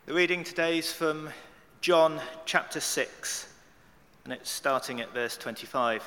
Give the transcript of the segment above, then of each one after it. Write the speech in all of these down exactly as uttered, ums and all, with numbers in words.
The reading today is from John chapter six, and it's starting at verse twenty-five.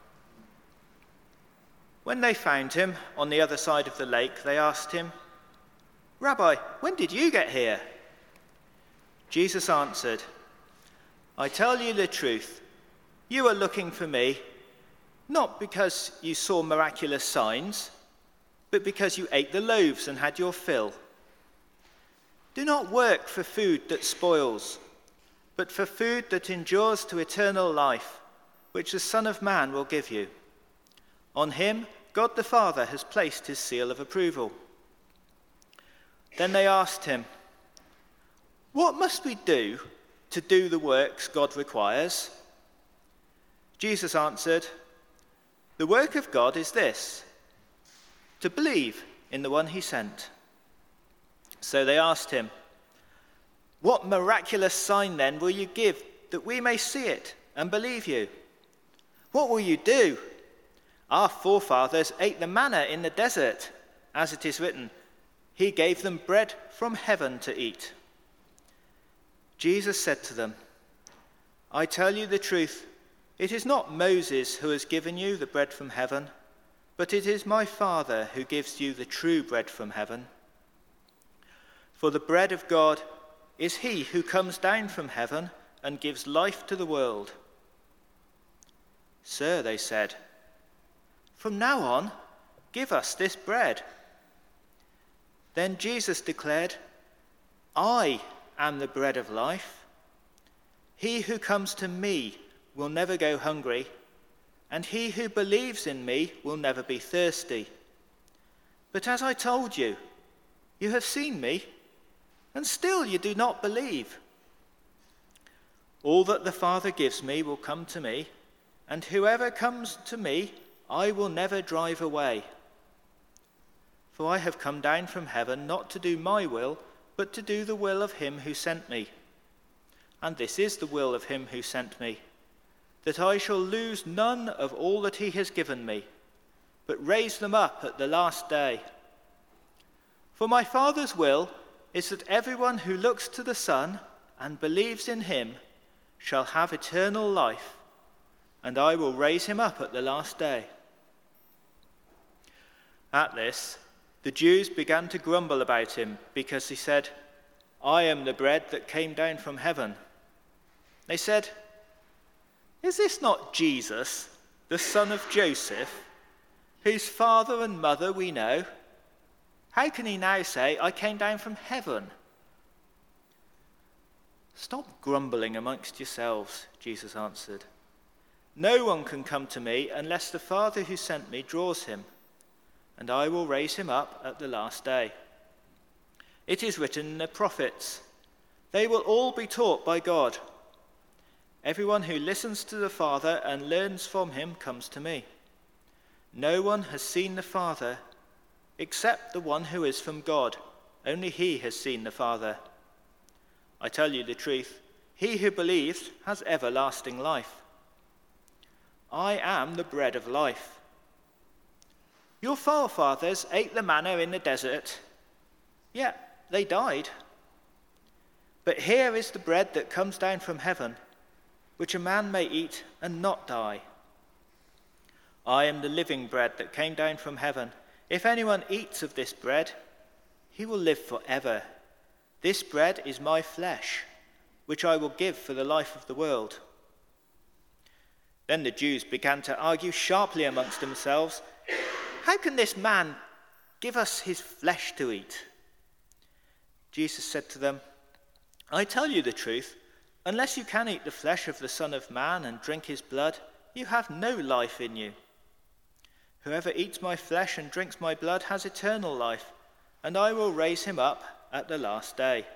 When they found him on the other side of the lake, they asked him, "Rabbi, when did you get here?" Jesus answered, "I tell you the truth, you are looking for me, not because you saw miraculous signs, but because you ate the loaves and had your fill. Do not work for food that spoils, but for food that endures to eternal life, which the Son of Man will give you. On him, God the Father has placed his seal of approval." Then they asked him, "What must we do to do the works God requires?" Jesus answered, "The work of God is this, to believe in the one he sent." So they asked him, "What miraculous sign then will you give that we may see it and believe you? What will you do? Our forefathers ate the manna in the desert, as it is written, 'He gave them bread from heaven to eat.'" Jesus said to them, "I tell you the truth, it is not Moses who has given you the bread from heaven, but it is my Father who gives you the true bread from heaven. For the bread of God is he who comes down from heaven and gives life to the world." "Sir," they said, "from now on, give us this bread." Then Jesus declared, "I am the bread of life. He who comes to me will never go hungry, and he who believes in me will never be thirsty. But as I told you, you have seen me, and still you do not believe. All that the Father gives me will come to me, and whoever comes to me, I will never drive away. For I have come down from heaven not to do my will, but to do the will of him who sent me. And this is the will of him who sent me, that I shall lose none of all that he has given me, but raise them up at the last day. For my Father's will is that everyone who looks to the Son and believes in him shall have eternal life, and I will raise him up at the last day." At this, the Jews began to grumble about him because he said, "I am the bread that came down from heaven." They said, "Is this not Jesus, the son of Joseph, whose father and mother we know? How can he now say, 'I came down from heaven'?" "Stop grumbling amongst yourselves," Jesus answered. "No one can come to me unless the Father who sent me draws him, and I will raise him up at the last day. It is written in the prophets, 'They will all be taught by God.' Everyone who listens to the Father and learns from him comes to me. No one has seen the Father except the one who is from God. Only he has seen the Father. I tell you the truth, he who believes has everlasting life. I am the bread of life. Your forefathers ate the manna in the desert, yet they died. But here is the bread that comes down from heaven, which a man may eat and not die. I am the living bread that came down from heaven. If anyone eats of this bread, he will live forever. This bread is my flesh, which I will give for the life of the world." Then the Jews began to argue sharply amongst themselves, "How can this man give us his flesh to eat?" Jesus said to them, "I tell you the truth, unless you can eat the flesh of the Son of Man and drink his blood, you have no life in you. Whoever eats my flesh and drinks my blood has eternal life, and I will raise him up at the last day.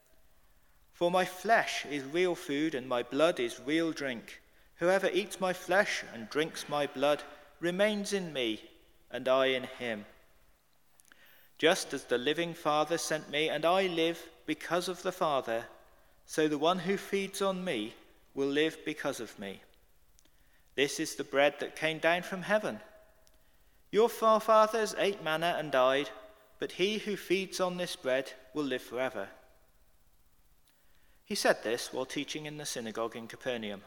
For my flesh is real food and my blood is real drink. Whoever eats my flesh and drinks my blood remains in me, and I in him. Just as the living Father sent me, and I live because of the Father, so the one who feeds on me will live because of me. This is the bread that came down from heaven. Your forefathers ate manna and died, but he who feeds on this bread will live forever. He said this while teaching in the synagogue in Capernaum.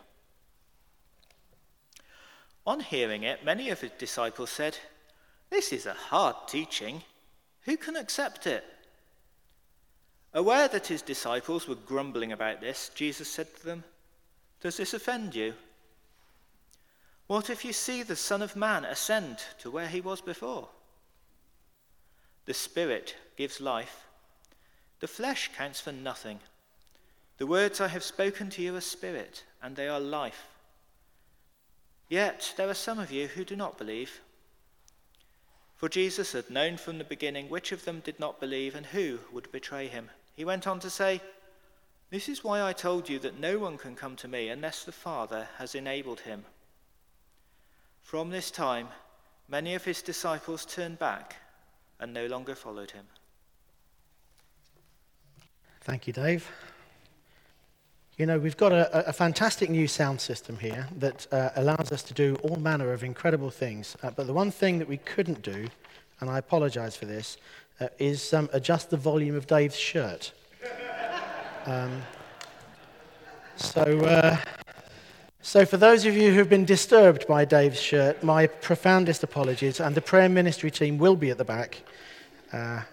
On hearing it, many of his disciples said, "This is a hard teaching. Who can accept it?" Aware that his disciples were grumbling about this, Jesus said to them, "Does this offend you? What if you see the Son of Man ascend to where he was before? The Spirit gives life. The flesh counts for nothing. The words I have spoken to you are spirit, and they are life. Yet there are some of you who do not believe." For Jesus had known from the beginning which of them did not believe and who would betray him. He went on to say, "This is why I told you that no one can come to me unless the Father has enabled him." From this time, many of his disciples turned back and no longer followed him. Thank you, Dave. You know, we've got a, a fantastic new sound system here that uh, allows us to do all manner of incredible things. Uh, but the one thing that we couldn't do, and I apologize for this, uh, is um, adjust the volume of Dave's shirt. Um, so, uh, so for those of you who've been disturbed by Dave's shirt, my profoundest apologies, and the prayer ministry team will be at the back. Uh,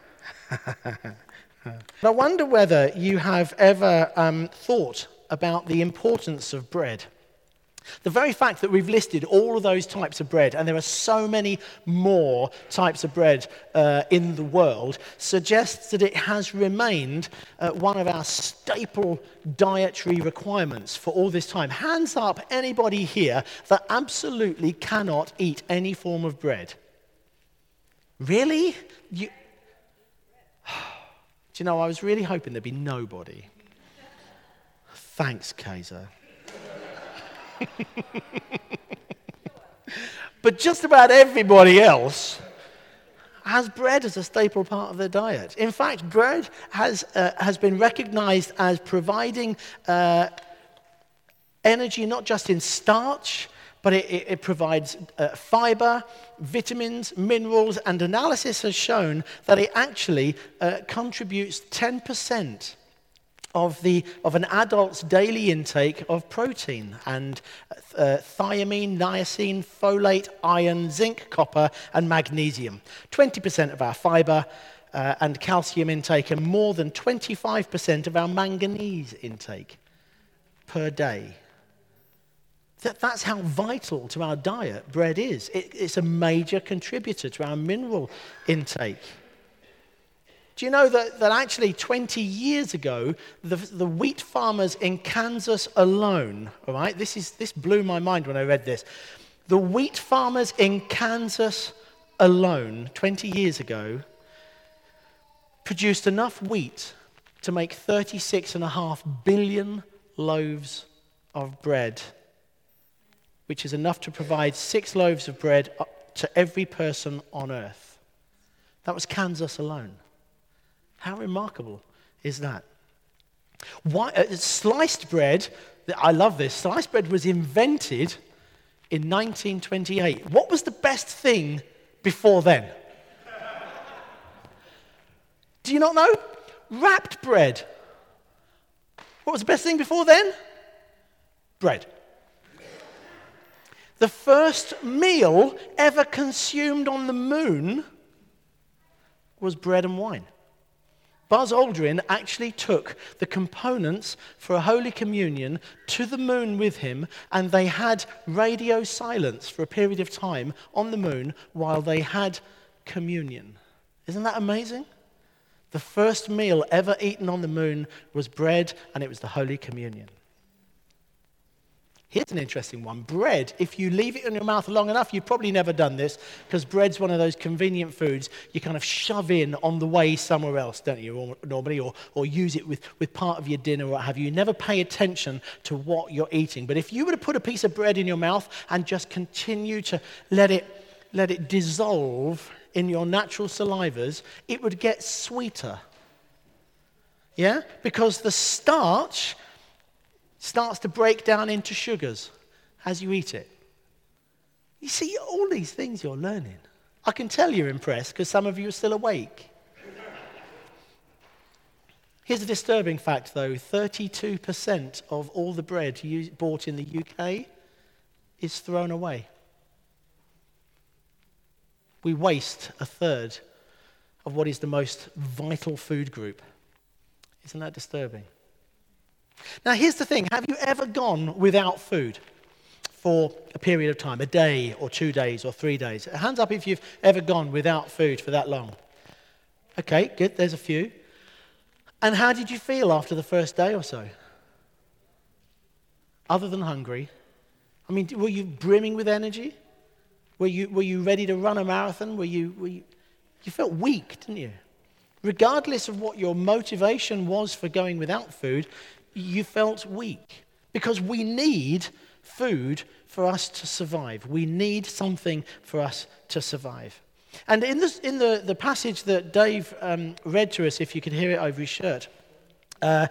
I wonder whether you have ever um, thought about the importance of bread. The very fact that we've listed all of those types of bread, and there are so many more types of bread uh, in the world, suggests that it has remained uh, one of our staple dietary requirements for all this time. Hands up, anybody here that absolutely cannot eat any form of bread? Really? You... Do you know, I was really hoping there'd be nobody. Thanks, Kaiser. But just about everybody else has bread as a staple part of their diet. In fact, bread has uh, has been recognized as providing uh, energy not just in starch, but it, it, it provides uh, fiber, vitamins, minerals, and analysis has shown that it actually uh, contributes ten percent of the of an adult's daily intake of protein and uh, thiamine, niacin, folate, iron, zinc, copper, and magnesium. twenty percent of our fiber uh, and calcium intake, and more than twenty-five percent of our manganese intake per day. That, that's how vital to our diet bread is. It, it's a major contributor to our mineral intake. Do you know that, that actually twenty years ago, the, the wheat farmers in Kansas alone, all right, this, is, this blew my mind when I read this. The wheat farmers in Kansas alone, twenty years ago, produced enough wheat to make thirty-six and a half billion loaves of bread, which is enough to provide six loaves of bread to every person on earth. That was Kansas alone. How remarkable is that? Why, uh, sliced bread, I love this, sliced bread was invented in nineteen twenty-eight. What was the best thing before then? Do you not know? Wrapped bread. What was the best thing before then? Bread. The first meal ever consumed on the moon was bread and wine. Buzz Aldrin actually took the components for a Holy Communion to the moon with him, and they had radio silence for a period of time on the moon while they had communion. Isn't that amazing? The first meal ever eaten on the moon was bread, and it was the Holy Communion. Here's an interesting one. Bread, if you leave it in your mouth long enough, you've probably never done this, because bread's one of those convenient foods you kind of shove in on the way somewhere else, don't you, normally, or, or use it with, with part of your dinner or what have you. You never pay attention to what you're eating. But if you were to put a piece of bread in your mouth and just continue to let it, let it dissolve in your natural salivas, it would get sweeter. Yeah? Because the starch starts to break down into sugars as you eat it. You see, all these things you're learning. I can tell you're impressed because some of you are still awake. Here's a disturbing fact, though. thirty-two percent of all the bread you bought in the U K is thrown away. We waste a third of what is the most vital food group. Isn't that disturbing? Now, here's the thing. Have you ever gone without food for a period of time, a day or two days or three days? Hands up if you've ever gone without food for that long. Okay, good. There's a few. And how did you feel after the first day or so? Other than hungry? I mean, were you brimming with energy? Were you were you ready to run a marathon? Were you were you, you felt weak, didn't you? Regardless of what your motivation was for going without food, you felt weak. Because we need food for us to survive. We need something for us to survive. And in, this, in the, the passage that Dave um, read to us, if you could hear it over his shirt, uh,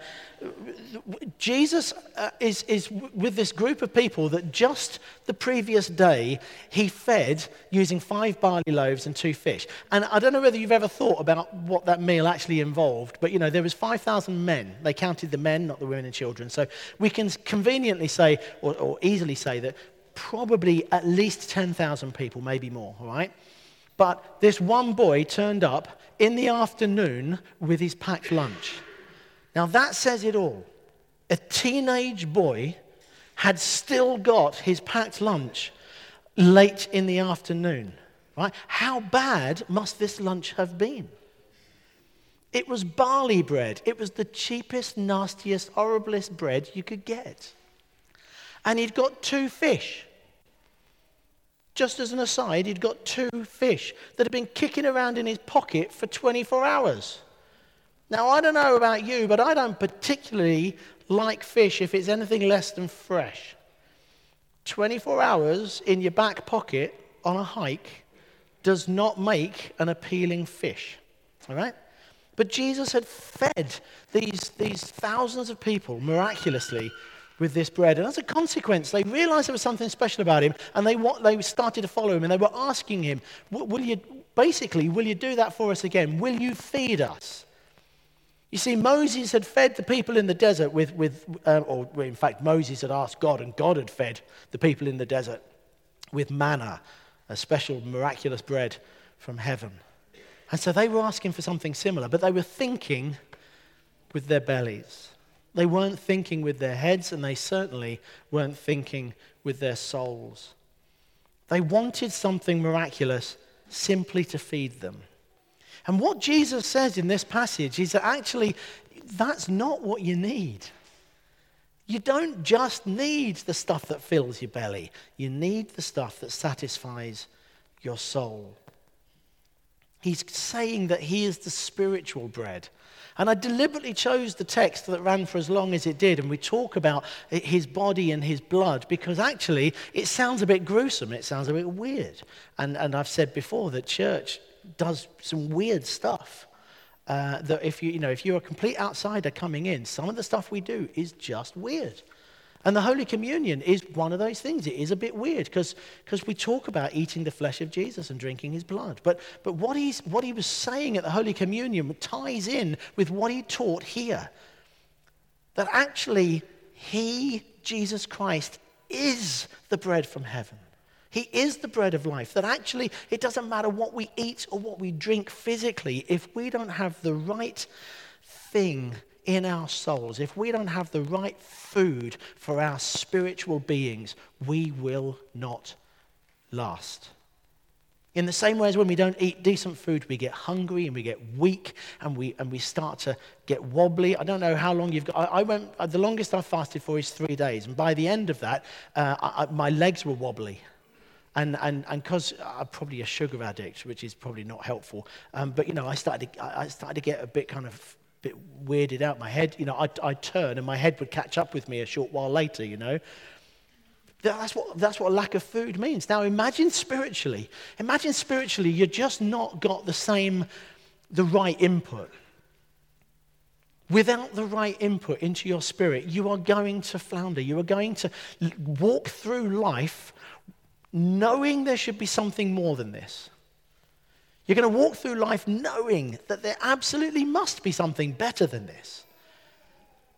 Jesus uh, is, is with this group of people that just the previous day he fed using five barley loaves and two fish. And I don't know whether you've ever thought about what that meal actually involved, but you know, there was five thousand men. They counted the men, not the women and children. So we can conveniently say, or, or easily say that probably at least ten thousand people, maybe more, all right? But this one boy turned up in the afternoon with his packed lunch. Now that says it all. A teenage boy had still got his packed lunch late in the afternoon, right? How bad must this lunch have been? It was barley bread. It was the cheapest, nastiest, horriblest bread you could get. And he'd got two fish. Just as an aside, he'd got two fish that had been kicking around in his pocket for twenty-four hours. Now, I don't know about you, but I don't particularly like fish if it's anything less than fresh. twenty-four hours in your back pocket on a hike does not make an appealing fish, all right? But Jesus had fed these, these thousands of people miraculously with this bread. And as a consequence, they realized there was something special about him, and they they started to follow him, and they were asking him, will you, basically, will you do that for us again? Will you feed us? You see, Moses had fed the people in the desert with, with uh, or in fact, Moses had asked God, and God had fed the people in the desert with manna, a special miraculous bread from heaven. And so they were asking for something similar, but they were thinking with their bellies. They weren't thinking with their heads, and they certainly weren't thinking with their souls. They wanted something miraculous simply to feed them. And what Jesus says in this passage is that actually that's not what you need. You don't just need the stuff that fills your belly. You need the stuff that satisfies your soul. He's saying that he is the spiritual bread. And I deliberately chose the text that ran for as long as it did, and we talk about his body and his blood, because actually it sounds a bit gruesome, it sounds a bit weird. And, and I've said before that church does some weird stuff. Uh, that if you, you know, if you're a complete outsider coming in, some of the stuff we do is just weird. And the Holy Communion is one of those things. It is a bit weird because because we talk about eating the flesh of Jesus and drinking his blood. But but what he's what he was saying at the Holy Communion ties in with what he taught here. That actually he, Jesus Christ, is the bread from heaven. He is the bread of life. That actually it doesn't matter what we eat or what we drink physically, if we don't have the right thing in our souls, if we don't have the right food for our spiritual beings, we will not last. In the same way as when we don't eat decent food, we get hungry and we get weak and we and we start to get wobbly. I don't know how long you've got. I, I went. Uh, the longest I fasted for is three days, and by the end of that, uh, I, I, my legs were wobbly. And and and because I'm probably a sugar addict, which is probably not helpful. Um, but you know, I started to, I started to get a bit kind of bit weirded out. My head, you know, I'd, I'd turn and my head would catch up with me a short while later, you know. That's what that's what a lack of food means. Now imagine spiritually. Imagine spiritually you're just not got the same, the right input. Without the right input into your spirit, you are going to flounder. You are going to walk through life knowing there should be something more than this. You're going to walk through life knowing that there absolutely must be something better than this.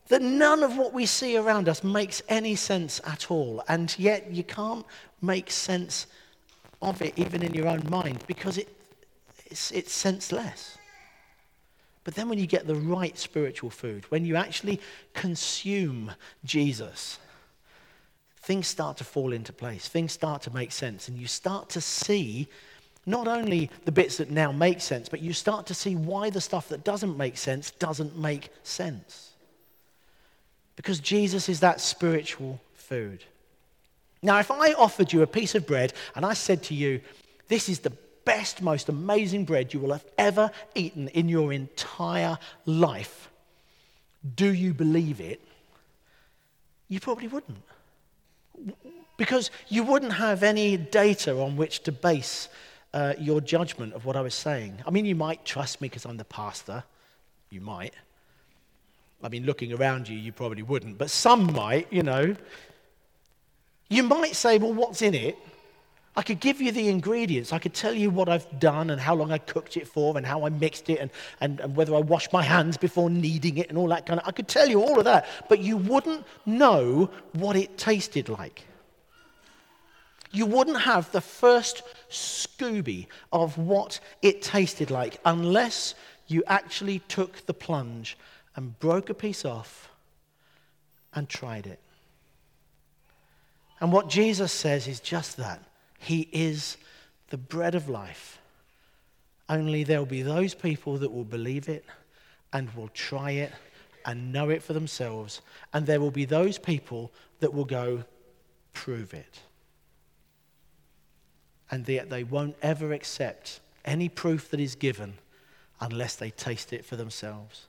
that none of what we see around us makes any sense at all. And yet you can't make sense of it even in your own mind because it, it's, it's senseless. But then when you get the right spiritual food, when you actually consume Jesus, things start to fall into place. Things start to make sense. And you start to see not only the bits that now make sense, but you start to see why the stuff that doesn't make sense doesn't make sense. Because Jesus is that spiritual food. Now, if I offered you a piece of bread and I said to you, this is the best, most amazing bread you will have ever eaten in your entire life, do you believe it? You probably wouldn't. Because you wouldn't have any data on which to base uh, your judgment of what I was saying. I mean, you might trust me because I'm the pastor. You might. I mean, looking around you, you probably wouldn't. But some might, you know. You might say, well, what's in it? I could give you the ingredients. I could tell you what I've done and how long I cooked it for and how I mixed it and, and, and whether I washed my hands before kneading it and all that kind of... I could tell you all of that, but you wouldn't know what it tasted like. You wouldn't have the first Scooby of what it tasted like unless you actually took the plunge and broke a piece off and tried it. And what Jesus says is just that. He is the bread of life. Only there'll be those people that will believe it and will try it and know it for themselves. And there will be those people that will go, prove it. And yet they won't ever accept any proof that is given unless they taste it for themselves.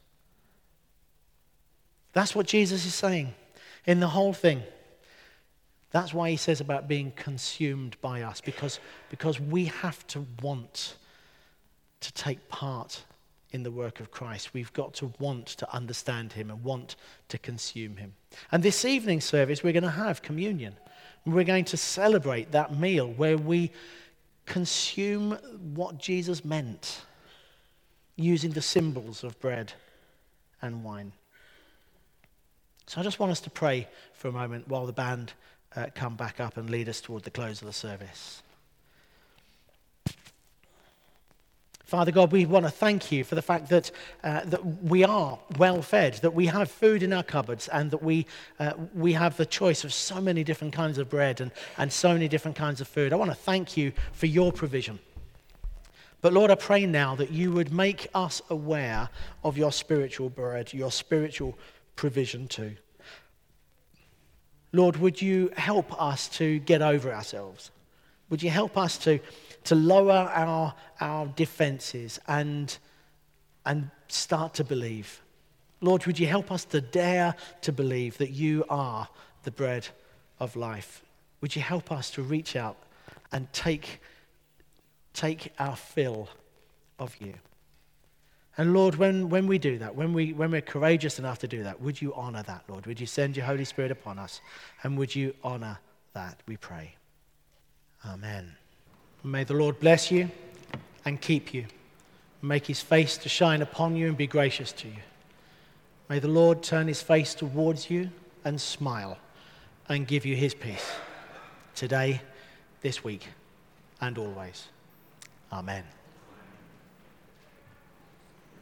That's what Jesus is saying in the whole thing. That's why he says about being consumed by us, because, because we have to want to take part in the work of Christ. We've got to want to understand him and want to consume him. And this evening service, we're going to have communion. We're going to celebrate that meal where we consume what Jesus meant using the symbols of bread and wine. So I just want us to pray for a moment while the band uh, come back up and lead us toward the close of the service. Father God, we want to thank you for the fact that uh, that we are well fed, that we have food in our cupboards, and that we uh, we have the choice of so many different kinds of bread and, and so many different kinds of food. I want to thank you for your provision. But Lord, I pray now that you would make us aware of your spiritual bread, your spiritual provision too. Lord, would you help us to get over ourselves? Would you help us to to lower our our defenses and and start to believe? Lord, would you help us to dare to believe that you are the bread of life? Would you help us to reach out and take take our fill of you? And Lord, when, when we do that, when, we, when we're courageous enough to do that, would you honor that, Lord? Would you send your Holy Spirit upon us? And would you honor that, we pray. Amen. May the Lord bless you and keep you. Make his face to shine upon you and be gracious to you. May the Lord turn his face towards you and smile and give you his peace today, this week, and always. Amen.